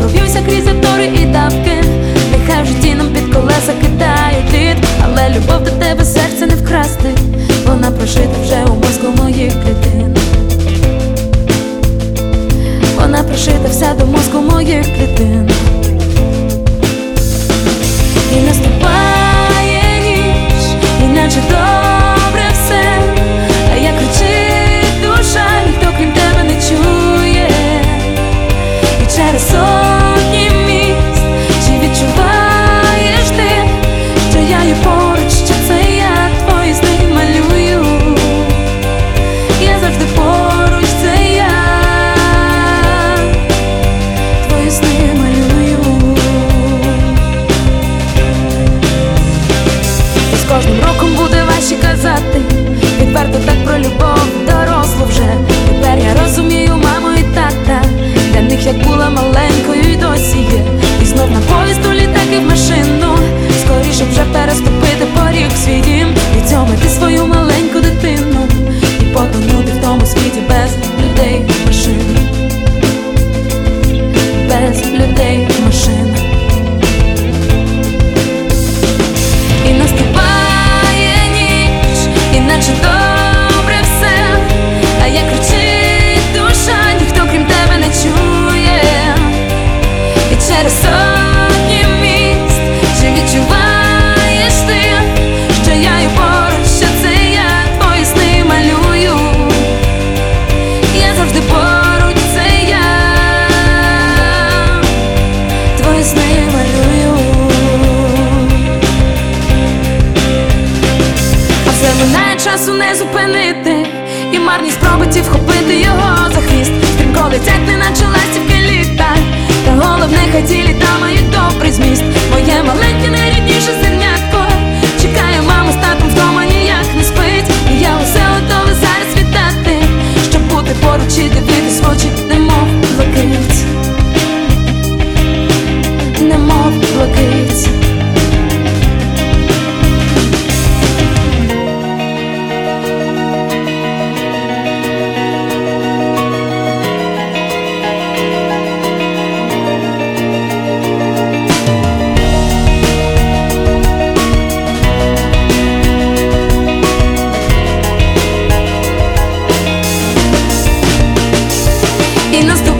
провівся крізь затори і давки. Нехай в житті нам під колеса кидають лід, але любов до тебе серця не вкрасти. Вона прошита вже у мозку моїх клітин. Вона прошита вся до мозку моїх клітин. І наступає ніч, і наче добре все, а як кричить душа, ніхто крім тебе не чує. І через сотні міст, чи відчуваєш ти, що я є поруч, що це я твої сни малюю. Я завжди поруч, це я твої сни малюю. І з кожним роком буде важче казати відверто так про любов, дорослу вже. Тепер я розумію маму і тата, для них як була маленькою і досі є. І знов на поїзд, у літак і в машину, скоріше вже переступити поріг в свій дім, відцьомити свою маленьку дитину і потонути в тому світі без людей, машин. Без людей, машин. І наступає ніч, і наче добре все, а як кричить душа, ніхто крім тебе не чує. І через сотні міст, чи відчуваєш ти, що я є поруч, що це я твої сни малюю. Я завжди поруч, це я твої сни малюю. А все минає, часу не зупинити, і марні спроби ті вхопити його за хвіст. Стрімко летять, неначе ластівки літа, та головне, хай ці літа мають добрий зміст. Моє маленьке, найрідніше зернятко чекає маму з татом, вдома ніяк не спить. І я усе готове зараз віддати, щоб бути поруч і дивитись в очі, немов блакить, немов блакить. І наступає